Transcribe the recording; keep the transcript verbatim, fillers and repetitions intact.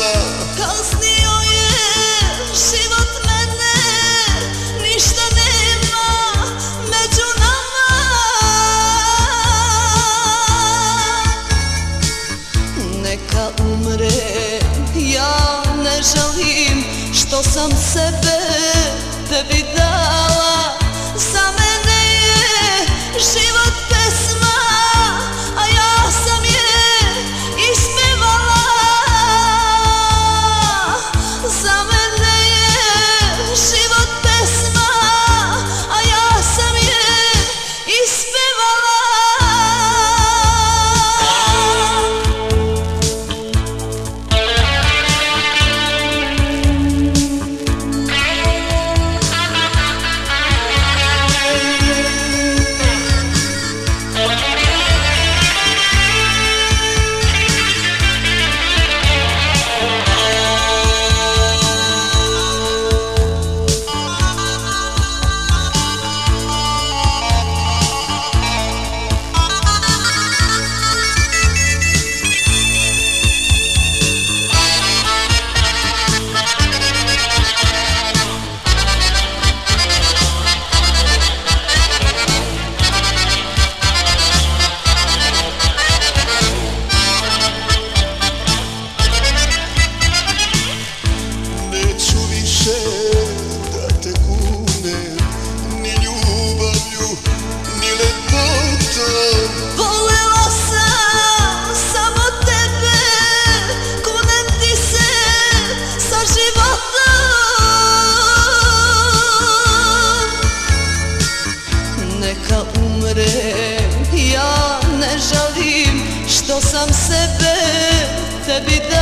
pesma. Kaznio je život mene, ništa nema među nama. Neka umre, ja ne žalim što sam sebe tebi dala. Za mene je život pesma, a ja sam je ispevala. Za mene je život pesma, a ja sam je ispevala. Neka umre, ja ne žalim što sam sebe tebi dala.